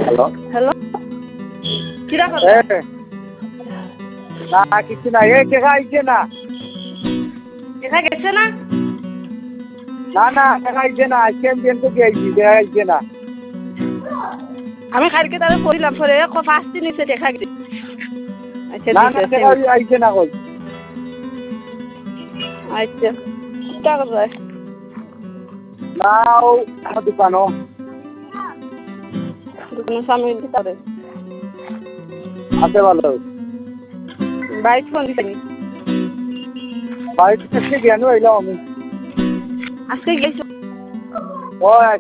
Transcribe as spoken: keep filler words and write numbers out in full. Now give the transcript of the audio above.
hello hello কিরা এ কথা না কিছু না এ দেখা আইছে না দেখা গেছে না না না দেখা আইছে না আজকে আমি বের থেকে আইছি দেখা আইছে না আমি কালকে তাহলে কইলাম পরে ফার্স্ট নিচে দেখা গেছে আচ্ছা না না দিতেছি দেখা আইছে না কই আচ্ছা কিটা করবে না ও দোকানো দোকানের সামনে দিতে হবে আছে ভালো বাইক ফোন দিছেনি বাড়িতে থেকে গেল এলাম আমি আজকে গেছো ও